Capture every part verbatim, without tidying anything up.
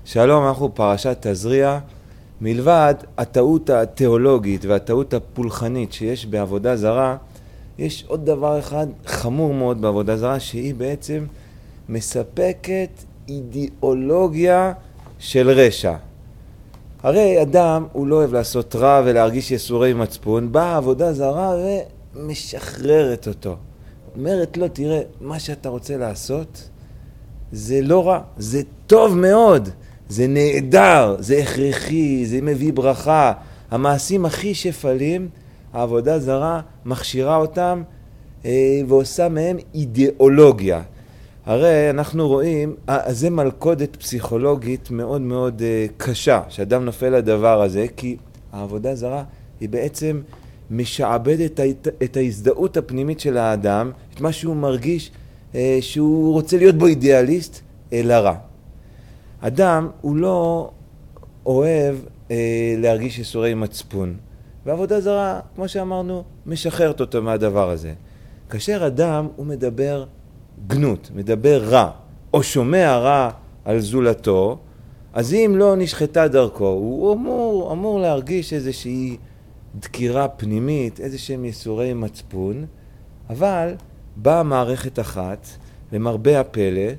שלום, אנחנו פרשת תזריע. מלבד הטעות התיאולוגית והטעות הפולחנית שיש בעבודה זרה, יש עוד דבר אחד חמור מאוד בעבודה זרה, שהיא בעצם מספקת אידיאולוגיה של רשע. הרי אדם הוא לא אוהב לעשות רע ולהרגיש יסורי מצפון, באה עבודה זרה ומשחררת אותו. אומרת לו, תראה, מה שאתה רוצה לעשות זה לא רע, זה טוב מאוד, זה נהדר, זה הכרחי, זה מביא ברכה. המעשים הכי שפלים, העבודה זרה מכשירה אותם אה, ועושה מהם אידיאולוגיה. הרי אנחנו רואים, אה, זה מלכודת פסיכולוגית מאוד מאוד אה, קשה, שאדם נופל לדבר הזה, כי העבודה זרה היא בעצם משעבדת את, את ההזדהות הפנימית של האדם, את מה שהוא מרגיש אה, שהוא רוצה להיות בו אידיאליסט, אל הרע. אדם הוא לא אוהב אה, להרגיש יסורי מצפון, ועבודה זרה, כמו שאמרנו, משחררת אותו מהדבר הזה. כאשר אדם הוא מדבר גנות, מדבר רע, או שומע רע על זולתו, אז אם לא נשחטה דרכו, הוא אמור, אמור להרגיש איזושהי דקירה פנימית, איזשהם יסורי מצפון, אבל באה מערכת אחת, למרבה הפלא,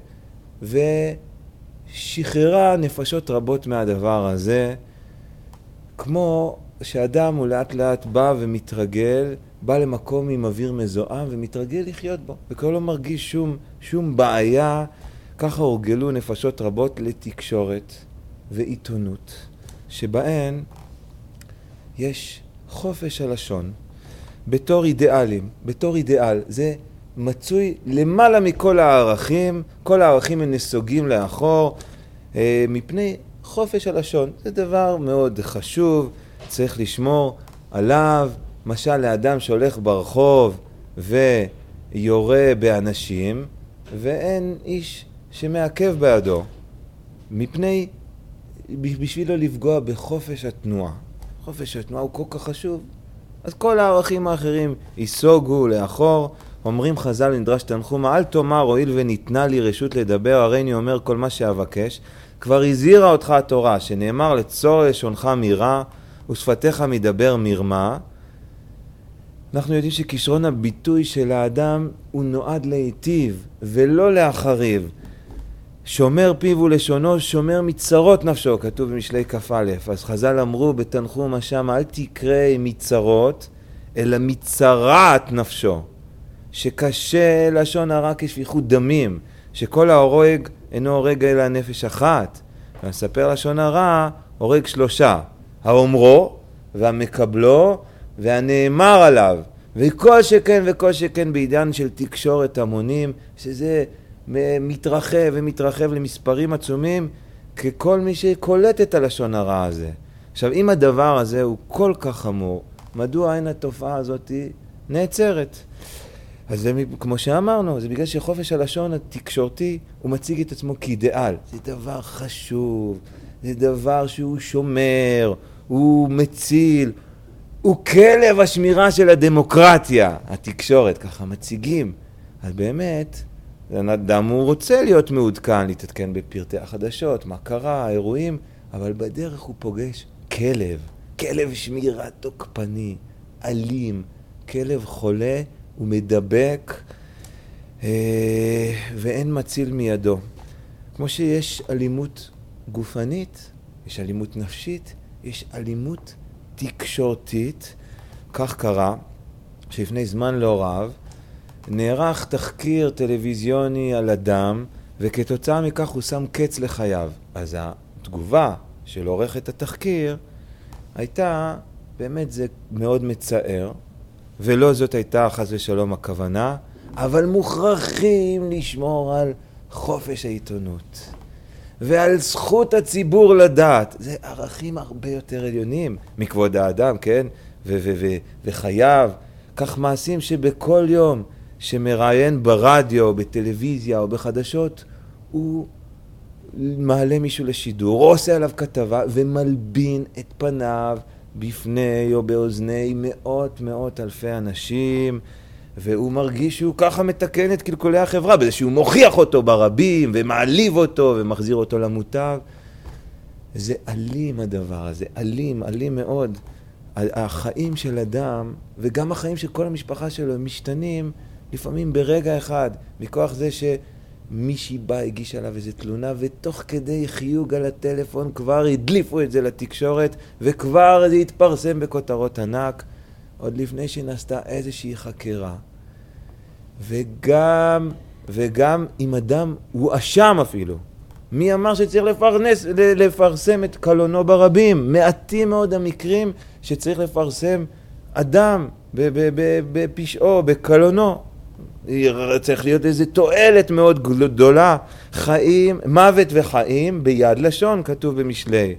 ושחררה נפשות רבות מהדבר הזה, כמו שאדם הוא לאט לאט בא ומתרגל, בא למקום עם אוויר מזוהם ומתרגל לחיות בו, וכבר לא מרגיש שום, שום בעיה. ככה הורגלו נפשות רבות לתקשורת ועיתונות, שבהן יש חופש הלשון, בתור אידיאלים, בתור אידיאל, זה מצוי למעלה מכל הערכים, כל הערכים הם נסוגים לאחור, אה, מפני חופש הלשון. זה דבר מאוד חשוב, צריך לשמור עליו. משל לאדם שהולך ברחוב ויורה באנשים, ואין איש שמעכב בעדו, מפני, בשביל לא לפגוע בחופש התנועה. חופש התנועה הוא כל כך חשוב, אז כל הערכים האחרים ייסוגו לאחור. אומרים חז"ל נדרש תנחומה, אל תאמר הואיל וניתנה לי רשות לדבר, הרי אני אומר כל מה שאבקש. כבר הזהירה אותך התורה, שנאמר לצור לשונך מרע ושפתיך מדבר מרמה. אנחנו יודעים שכישרון הביטוי של האדם הוא נועד להיטיב ולא להחריב. שומר פיו ולשונו, שומר מצרות נפשו, כתוב במשלי כ"א. אז חז"ל אמרו בתנחומה שם, אל תקרא מצרות, אלא מצרת נפשו. שקשה לשון הרע כשפיכות דמים, שכל ההורג אינו הורג אלא נפש אחת. ומספר לשון הרע, הורג שלושה, האומרו והמקבלו והנאמר עליו. וכל שכן וכל שכן בעידן של תקשורת המונים, שזה מתרחב ומתרחב למספרים עצומים, ככל מי שקולט את הלשון הרע הזה. עכשיו, אם הדבר הזה הוא כל כך חמור, מדוע אין התופעה הזאת נעצרת? אז זה, כמו שאמרנו, זה בגלל שחופש הלשון התקשורתי הוא מציג את עצמו כאידיאל. זה דבר חשוב, זה דבר שהוא שומר, הוא מציל, הוא כלב השמירה של הדמוקרטיה, התקשורת, ככה מציגים. אז באמת, אדם הוא רוצה להיות מעודכן, להתעדכן בפרטי החדשות, מה קרה, האירועים, אבל בדרך הוא פוגש כלב, כלב שמירה תוקפני, אלים, כלב חולה, הוא מדבק אה, ואין מציל מידו. כמו שיש אלימות גופנית, יש אלימות נפשית, יש אלימות תקשורתית. כך קרה שלפני זמן לא רב נערך תחקיר טלוויזיוני על אדם, וכתוצאה מכך הוא שם קץ לחייו. אז התגובה של עורכת התחקיר הייתה, באמת זה מאוד מצער, ולא זאת הייתה חס ושלום הכוונה, אבל מוכרחים לשמור על חופש העיתונות ועל זכות הציבור לדעת. זה ערכים הרבה יותר עליונים מכבוד האדם, כן? ו- ו- ו- וחייו. כך מעשים שבכל יום שמראיין ברדיו, בטלוויזיה או בחדשות, הוא מעלה מישהו לשידור, או עושה עליו כתבה ומלבין את פניו בפני או באוזני מאות מאות אלפי אנשים, והוא מרגיש שהוא ככה מתקן את קלקולי החברה, בזה שהוא מוכיח אותו ברבים ומעליב אותו ומחזיר אותו למוטב. זה אלים הדבר הזה, אלים, אלים מאוד. החיים של אדם, וגם החיים של כל המשפחה שלו, הם משתנים לפעמים ברגע אחד, מכוח זה שמישהי בא, הגיש עליו איזו תלונה, ותוך כדי חיוג על הטלפון כבר הדליפו את זה לתקשורת, וכבר זה התפרסם בכותרות ענק, עוד לפני שנעשתה איזושהי חקירה. וגם, וגם אם אדם הוא אשם אפילו, מי אמר שצריך לפרנס, לפרסם את קלונו ברבים? מעטים מאוד המקרים שצריך לפרסם אדם בפשעו, בקלונו. צריך להיות איזו תועלת מאוד גדולה. חיים, מוות וחיים ביד לשון, כתוב במשלי.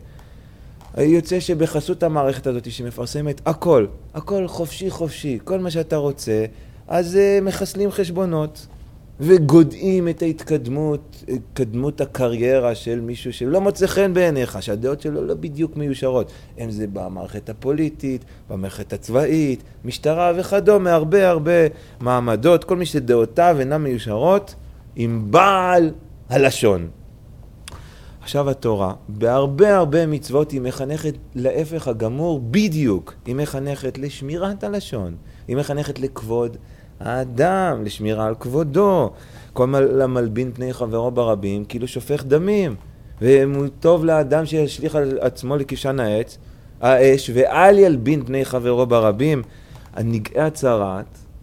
יוצא שבחסות המערכת הזאת שמפרסמת הכל, הכל חופשי חופשי, כל מה שאתה רוצה, אז מחסלים חשבונות. וגודעים את ההתקדמות, התקדמות הקריירה של מישהו שלא מוצא חן בעיניך, שהדעות שלו לא בדיוק מיושרות. אם זה במערכת הפוליטית, במערכת הצבאית, משטרה וכדומה, הרבה הרבה מעמדות, כל מי שדעותיו אינן מיושרות, עם בעל הלשון. עכשיו התורה, בהרבה הרבה מצוות היא מחנכת להפך הגמור בדיוק. היא מחנכת לשמירת הלשון, היא מחנכת לכבוד האדם, לשמירה על כבודו. כל המלבין פני חברו ברבים כאילו שופך דמים, והוא טוב לאדם שישליך על עצמו לכבשן העץ האש, ואל ילבין פני חברו ברבים. הנגעי הצרת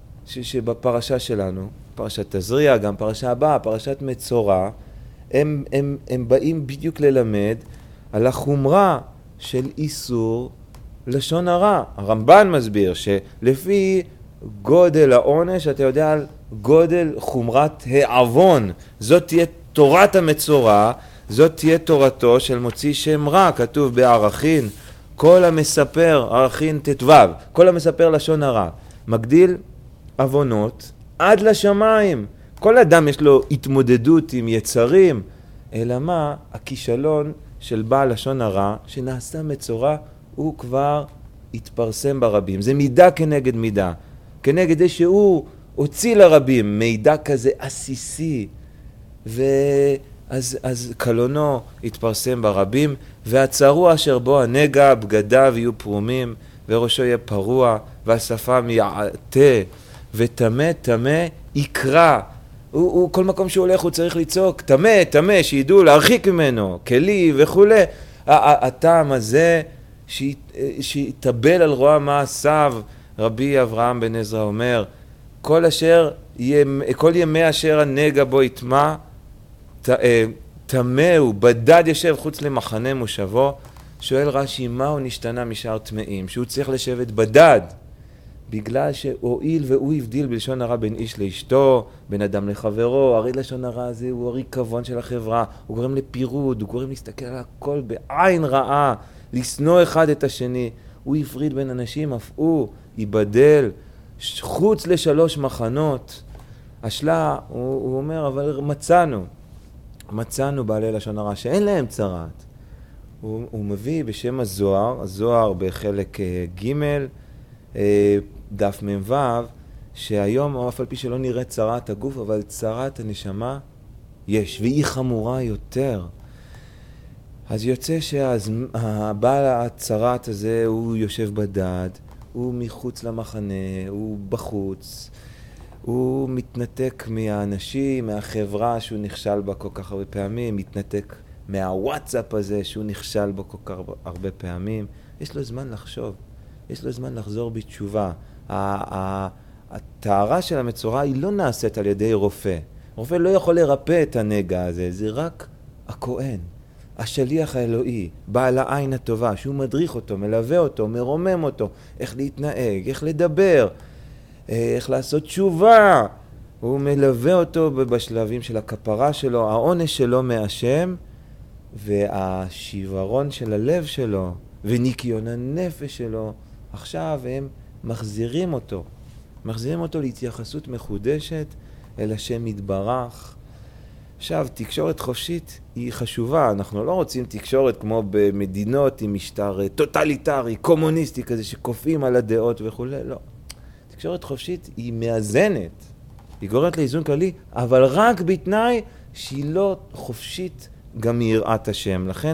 שבפרשה שלנו, פרשת תזריע, גם פרשה הבאה, פרשת מצורע, הם, הם, הם באים בדיוק ללמד על החומרה של איסור לשון הרע. הרמב"ן מסביר שלפי גודל העונש, אתה יודע על גודל חומרת העוון. זאת תהיה תורת המצורע, זאת תהיה תורתו של מוציא שם רע, כתוב בערכין, כל המספר, ערכין תתו, כל המספר לשון הרע, מגדיל עוונות עד לשמיים. כל אדם יש לו התמודדות עם יצרים, אלא מה? הכישלון של בעל לשון הרע, שנעשה מצורע, הוא כבר התפרסם ברבים. זה מידה כנגד מידה. כנגד זה שהוא הוציא לרבים מידע כזה עסיסי, ואז אז קלונו התפרסם ברבים, והצרוע אשר בו הנגע, בגדיו יהיו פרומים, וראשו יהיה פרוע, והשפם יעטה, וטמא טמא יקרא. הוא, הוא, כל מקום שהוא הולך הוא צריך לצעוק, טמא, טמא, שידעו להרחיק ממנו, כלי וכו'. הטעם הזה שיתאבל על רוע מעשיו. רבי אברהם בן עזרא אומר, כל אשר, כל ימי אשר הנגע בו יטמע, טמא הוא, בדד ישב חוץ למחנה מושבו. שואל רש"י, מה הוא נשתנה משאר טמאים? שהוא צריך לשבת בדד, בגלל שהואיל והוא הבדיל בלשון הרע בין איש לאשתו, בין אדם לחברו. הרי לשון הרע הזה הוא הרי כוון של החברה, הוא גורם לפירוד, הוא גורם להסתכל על הכל בעין רעה, לשנוא אחד את השני. הוא הפריד בין אנשים, אף הוא ייבדל חוץ לשלוש מחנות. השלה, הוא, הוא אומר, אבל מצאנו, מצאנו בעלי לשון הרע שאין להם צרת. הוא, הוא מביא בשם הזוהר, הזוהר בחלק ג' דף מ"ו, שהיום, אף על פי שלא נראה צרת הגוף, אבל צרת הנשמה יש, והיא חמורה יותר. אז יוצא שהבעל הצרת הזה הוא יושב בדד, הוא מחוץ למחנה, הוא בחוץ, הוא מתנתק מהאנשים, מהחברה שהוא נכשל בה כל כך הרבה פעמים, מתנתק מהוואטסאפ הזה שהוא נכשל בו כל כך הרבה פעמים. יש לו זמן לחשוב, יש לו זמן לחזור בתשובה. הטהרה של המצורע היא לא נעשית על ידי רופא. רופא לא יכול לרפא את הנגע הזה, זה רק הכהן. השליח האלוהי, בעל העין הטובה, שהוא מדריך אותו, מלווה אותו, מרומם אותו, איך להתנהג, איך לדבר, איך לעשות תשובה. הוא מלווה אותו בשלבים של הכפרה שלו, העונש שלו מהשם, והשיוורון של הלב שלו, וניקיון הנפש שלו, עכשיו הם מחזירים אותו, מחזירים אותו להתייחסות מחודשת אל השם יתברך. עכשיו, תקשורת חופשית היא חשובה. אנחנו לא רוצים תקשורת כמו במדינות עם משטר טוטליטרי, קומוניסטי כזה, שקופאים על הדעות וכו'. לא. תקשורת חופשית היא מאזנת, היא גורמת לאיזון כללי, אבל רק בתנאי שהיא לא חופשית גם מיראת השם. לכן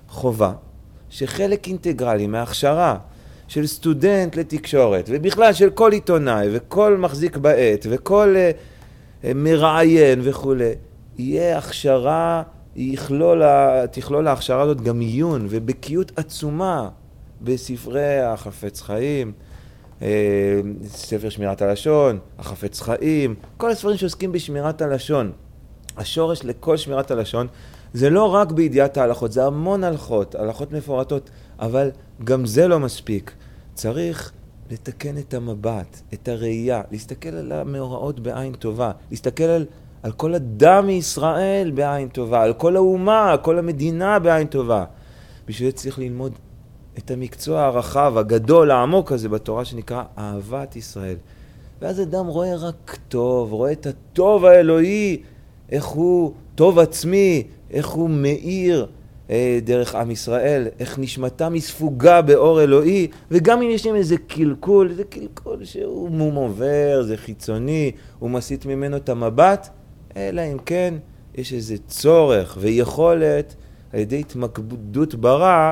חובה, שחלק אינטגרלי מההכשרה של סטודנט לתקשורת, ובכלל של כל עיתונאי וכל מחזיק בעת וכל uh, מראיין וכו', יהיה הכשרה, יכלול, תכלול ההכשרה הזאת גם עיון ובקיאות עצומה בספרי החפץ חיים, ספר שמירת הלשון, החפץ חיים, כל הספרים שעוסקים בשמירת הלשון. השורש לכל שמירת הלשון זה לא רק בידיעת ההלכות, זה המון הלכות, הלכות מפורטות, אבל גם זה לא מספיק. צריך לתקן את המבט, את הראייה, להסתכל על המאורעות בעין טובה, להסתכל על, על כל אדם מישראל בעין טובה, על כל האומה, כל המדינה בעין טובה. בשביל זה צריך ללמוד את המקצוע הרחב, הגדול, העמוק הזה בתורה שנקרא אהבת ישראל. ואז אדם רואה רק טוב, רואה את הטוב האלוהי, איך הוא טוב עצמי, איך הוא מאיר אה, דרך עם ישראל, איך נשמתה מספוגה באור אלוהי, וגם אם יש להם איזה קלקול, זה קלקול שהוא מום עובר, זה חיצוני, הוא מסיט ממנו את המבט, אלא אם כן יש איזה צורך ויכולת על ידי התמקדות ברע,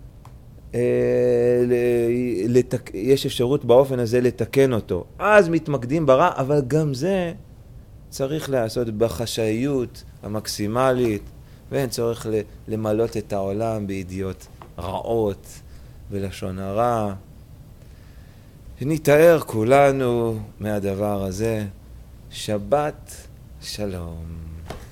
לתק... יש אפשרות באופן הזה לתקן אותו. אז מתמקדים ברע, אבל גם זה צריך לעשות בחשאיות המקסימלית, ואין צורך למלות את העולם בידיעות רעות ולשון הרע. שנתאר כולנו מהדבר הזה. שבת שלום.